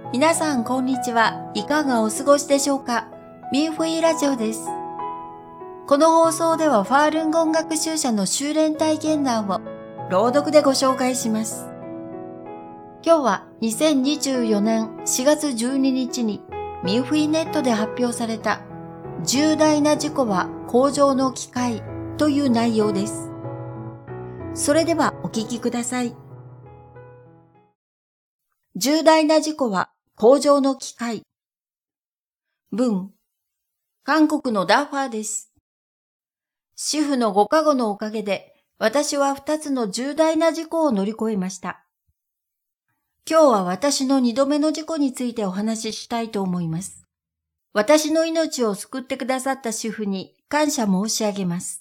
皆さんこんにちは。いかがお過ごしでしょうか？ミンフィラジオです。この放送ではファールンゴン学習者の修練体験談を朗読でご紹介します。今日は2024年4月12日にミンフィネットで発表された重大な事故は向上の機会という内容です。それではお聞きください。重大な事故は向上の機会。文、韓国のダーファーです。主婦のご加護のおかげで、私は2つの重大な事故を乗り越えました。今日は私の2度目の事故についてお話ししたいと思います。私の命を救ってくださった主婦に感謝申し上げます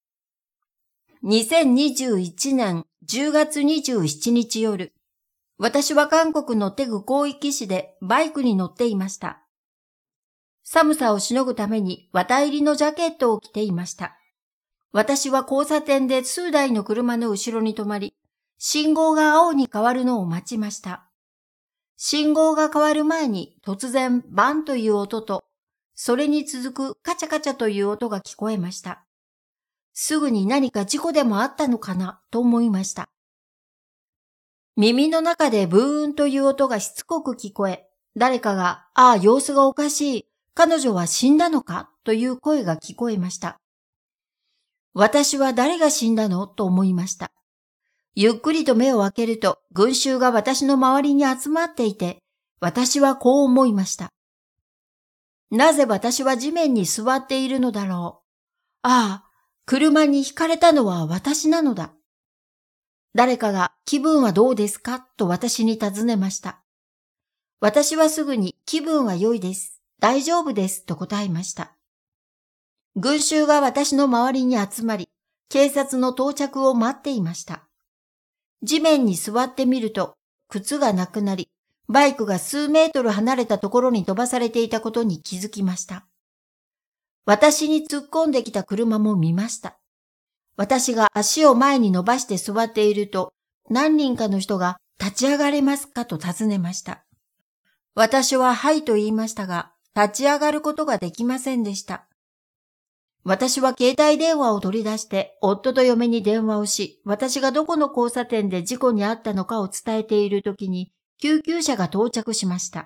。2021年10月27日夜、私は韓国のテグ広域市でバイクに乗っていました。寒さをしのぐために綿入りのジャケットを着ていました。私は交差点で数台の車の後ろに止まり、信号が青に変わるのを待ちました。信号が変わる前に突然バンという音と、それに続くカチャカチャという音が聞こえました。すぐに何か事故でもあったのかなと思いました。耳の中でブーンという音がしつこく聞こえ、誰かが、様子がおかしい。彼女は死んだのかという声が聞こえました。私は誰が死んだのと思いました。ゆっくりと目を開けると群衆が私の周りに集まっていて、私はこう思いました。なぜ私は地面に座っているのだろう。車にひかれたのは私なのだ。誰かが気分はどうですかと私に尋ねました。私はすぐに気分は良いです。大丈夫ですと答えました。群衆が私の周りに集まり、警察の到着を待っていました。地面に座ってみると、靴がなくなり、バイクが数メートル離れたところに飛ばされていたことに気づきました。私に突っ込んできた車も見ました。私が足を前に伸ばして座っていると、何人かの人が立ち上がれますかと尋ねました。私ははいと言いましたが、立ち上がることができませんでした。私は携帯電話を取り出して夫と嫁に電話をし、私がどこの交差点で事故に遭ったのかを伝えているときに救急車が到着しました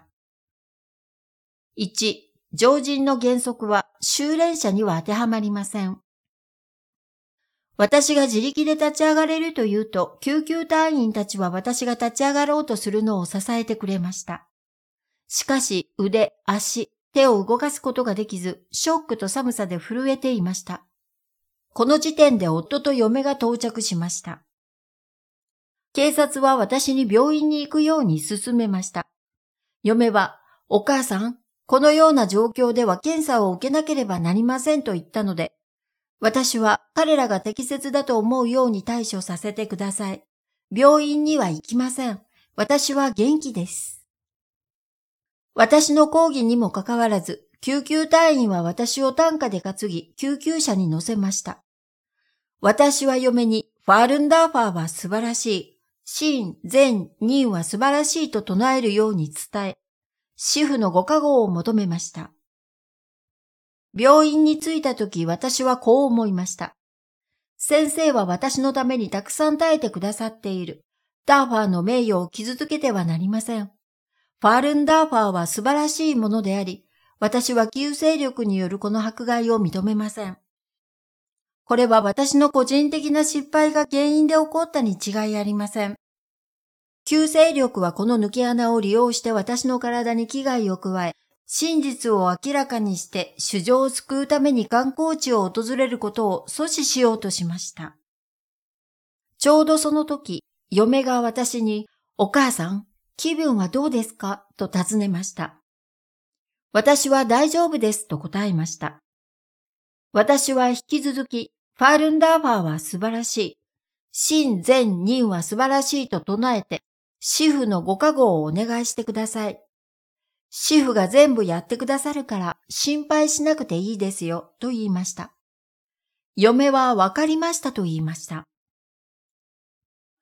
。1、常人の原則は修練者には当てはまりません。私が自力で立ち上がれると言うと、救急隊員たちは私が立ち上がろうとするのを支えてくれました。しかし腕、足、手を動かすことができず、ショックと寒さで震えていました。この時点で夫と嫁が到着しました。警察は私に病院に行くように勧めました。嫁は、お母さん、このような状況では検査を受けなければなりませんと言ったので、私は彼らが適切だと思うように対処させてください。病院には行きません。私は元気です。私の抗議にもかかわらず、救急隊員は私を担架で担ぎ、救急車に乗せました。私は嫁に、ファールンダーファーは素晴らしい。真、善、任は素晴らしいと唱えるように伝え、主婦のご加護を求めました。病院に着いたとき私はこう思いました。先生は私のためにたくさん耐えてくださっている。ダーファーの名誉を傷つけてはなりません。ファールンダーファーは素晴らしいものであり、私は旧勢力によるこの迫害を認めません。これは私の個人的な失敗が原因で起こったに違いありません。旧勢力はこの抜け穴を利用して私の体に危害を加え、真実を明らかにして主情を救うために観光地を訪れることを阻止しようとしました。ちょうどその時、嫁が私に、お母さん、気分はどうですかと尋ねました。私は大丈夫ですと答えました。私は引き続き、ファールンダーファーは素晴らしい。真善任は素晴らしいと唱えて、主婦のご加護をお願いしてください。主婦が全部やってくださるから心配しなくていいですよと言いました。嫁はわかりましたと言いました。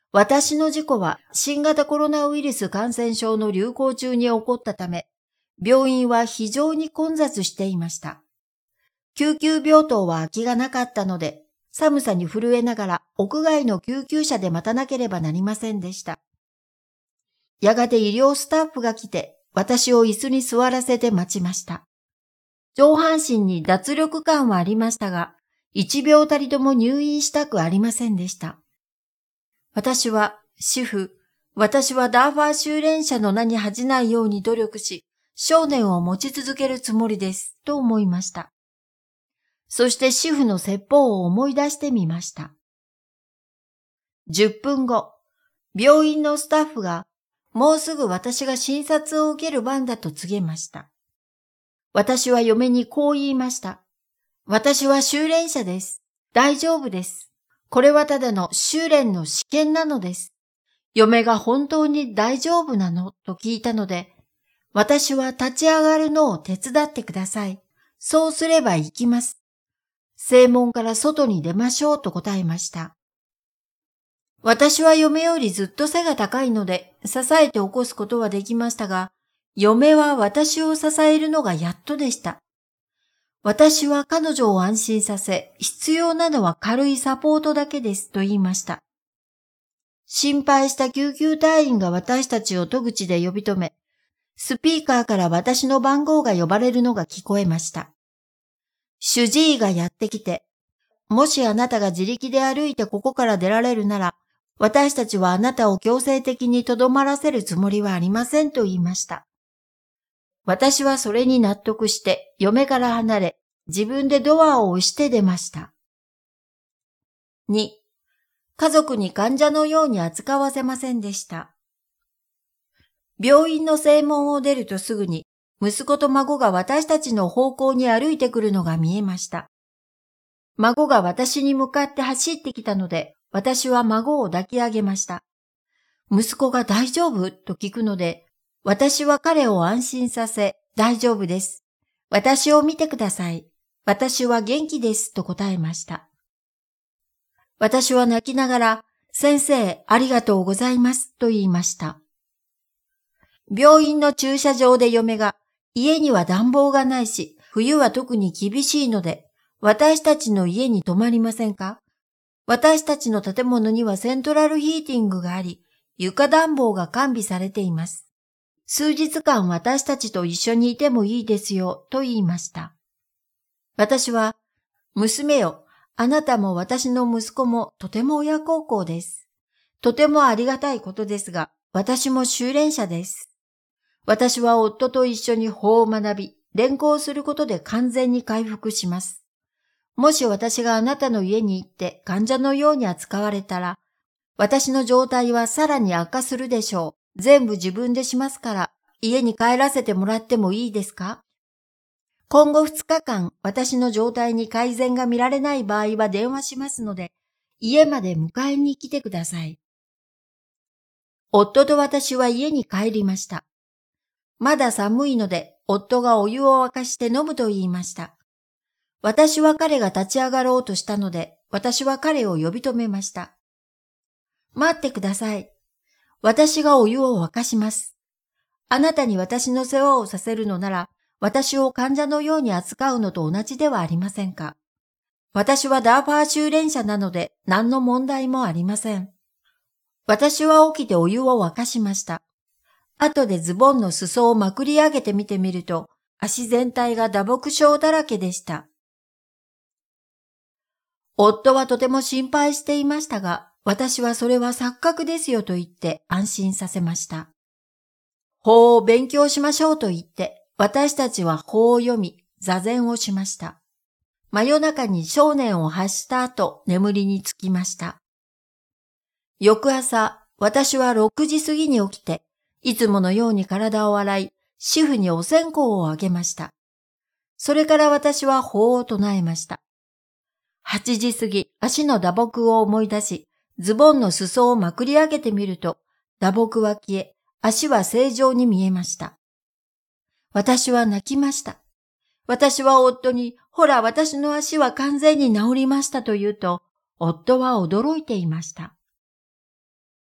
私の事故は新型コロナウイルス感染症の流行中に起こったため、病院は非常に混雑していました。救急病棟は空きがなかったので、寒さに震えながら屋外の救急車で待たなければなりませんでした。やがて医療スタッフが来て、私を椅子に座らせて待ちました。上半身に脱力感はありましたが、1秒たりとも入院したくありませんでした。私はダーファー修練者の名に恥じないように努力し、信念を持ち続けるつもりです、と思いました。そして主婦の説法を思い出してみました。10分後、病院のスタッフが、もうすぐ私が診察を受ける番だと告げました。私は嫁にこう言いました。私は修練者です。大丈夫です。これはただの修練の試験なのです。嫁が本当に大丈夫なのと聞いたので、私は立ち上がるのを手伝ってください。そうすれば行きます。正門から外に出ましょうと答えました。私は嫁よりずっと背が高いので支えて起こすことはできましたが、嫁は私を支えるのがやっとでした。私は彼女を安心させ、必要なのは軽いサポートだけですと言いました。心配した救急隊員が私たちを戸口で呼び止め、スピーカーから私の番号が呼ばれるのが聞こえました。主治医がやってきて、もしあなたが自力で歩いてここから出られるなら、私たちはあなたを強制的に留まらせるつもりはありませんと言いました。私はそれに納得して嫁から離れ、自分でドアを押して出ました。2. 家族に患者のように扱わせませんでした。病院の正門を出るとすぐに、息子と孫が私たちの方向に歩いてくるのが見えました。孫が私に向かって走ってきたので、私は孫を抱き上げました。息子が大丈夫と聞くので、私は彼を安心させ、大丈夫です。私を見てください。私は元気ですと答えました。私は泣きながら、先生ありがとうございますと言いました。病院の駐車場で嫁が、家には暖房がないし、冬は特に厳しいので、私たちの家に泊まりませんか？私たちの建物にはセントラルヒーティングがあり、床暖房が完備されています。数日間私たちと一緒にいてもいいですよ、と言いました。私は、娘よ、あなたも私の息子もとても親孝行です。とてもありがたいことですが、私も修練者です。私は夫と一緒に法を学び、連行することで完全に回復します。もし私があなたの家に行って患者のように扱われたら、私の状態はさらに悪化するでしょう。全部自分でしますから、家に帰らせてもらってもいいですか？今後2日間、私の状態に改善が見られない場合は電話しますので、家まで迎えに来てください。夫と私は家に帰りました。まだ寒いので、夫がお湯を沸かして飲むと言いました。私は彼が立ち上がろうとしたので、私は彼を呼び止めました。待ってください。私がお湯を沸かします。あなたに私の世話をさせるのなら、私を患者のように扱うのと同じではありませんか。私はダーファー修練者なので何の問題もありません。私は起きてお湯を沸かしました。後でズボンの裾をまくり上げてみてみると、足全体が打撲傷だらけでした。夫はとても心配していましたが、私はそれは錯覚ですよと言って安心させました。法を勉強しましょうと言って、私たちは法を読み、座禅をしました。真夜中に聖念を発した後、眠りにつきました。翌朝、私は6時過ぎに起きて、いつものように体を洗い、主婦にお線香をあげました。それから私は法を唱えました。8時過ぎ、足の打撲を思い出し、ズボンの裾をまくり上げてみると、打撲は消え、足は正常に見えました。私は泣きました。私は夫に、ほら私の足は完全に治りましたと言うと、夫は驚いていました。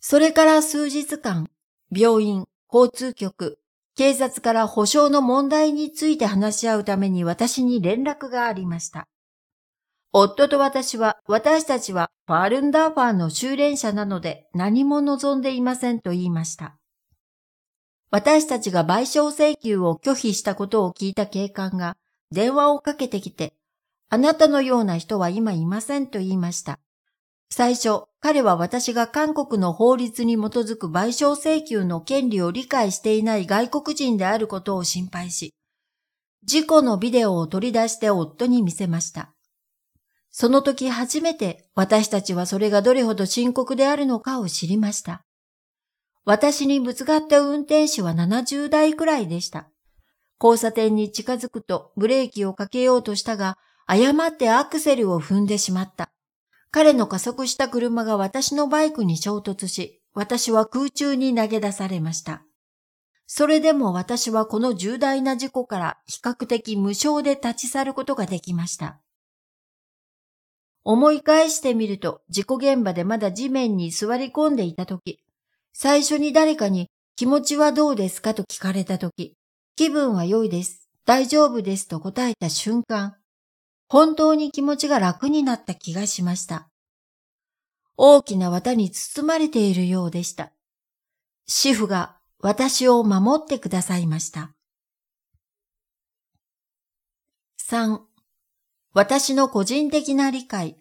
それから数日間、病院、交通局、警察から保証の問題について話し合うために私に連絡がありました。夫と私たちはファールンダーファーの修練者なので何も望んでいませんと言いました。私たちが賠償請求を拒否したことを聞いた警官が電話をかけてきて、あなたのような人は今いませんと言いました。最初、彼は私が韓国の法律に基づく賠償請求の権利を理解していない外国人であることを心配し、事故のビデオを取り出して夫に見せました。その時初めて私たちはそれがどれほど深刻であるのかを知りました。私にぶつかった運転手は70代くらいでした。交差点に近づくとブレーキをかけようとしたが、誤ってアクセルを踏んでしまった。彼の加速した車が私のバイクに衝突し、私は空中に投げ出されました。それでも私はこの重大な事故から比較的無償で立ち去ることができました。思い返してみると、事故現場でまだ地面に座り込んでいたとき、最初に誰かに気持ちはどうですかと聞かれたとき、気分は良いです、大丈夫ですと答えた瞬間、本当に気持ちが楽になった気がしました。大きな綿に包まれているようでした。主婦が私を守ってくださいました。3. 私の個人的な理解。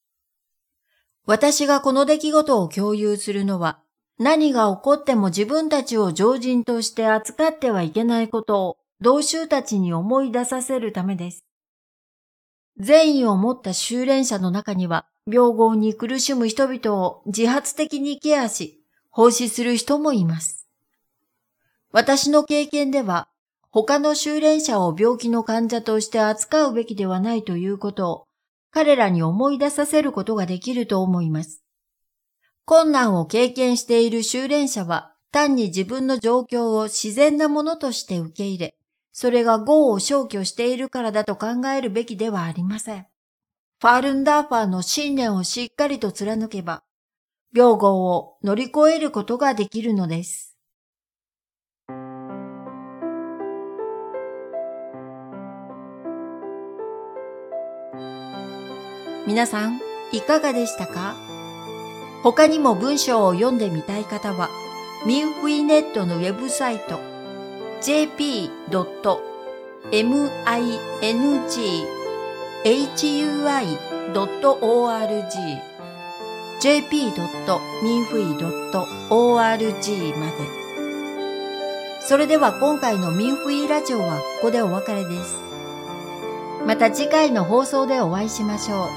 私がこの出来事を共有するのは、何が起こっても自分たちを常人として扱ってはいけないことを同州たちに思い出させるためです。善意を持った修練者の中には、病業に苦しむ人々を自発的にケアし、奉仕する人もいます。私の経験では、他の修練者を病気の患者として扱うべきではないということを、彼らに思い出させることができると思います。困難を経験している修練者は、単に自分の状況を自然なものとして受け入れ、それが業を消去しているからだと考えるべきではありません。ファールンダーファーの信念をしっかりと貫けば、病業を乗り越えることができるのです。皆さん、いかがでしたか？他にも文章を読んでみたい方は、ミンフイネットのウェブサイト jp.minghui.org jp.minfui.org まで。それでは今回のミンフイラジオはここでお別れです。また次回の放送でお会いしましょう。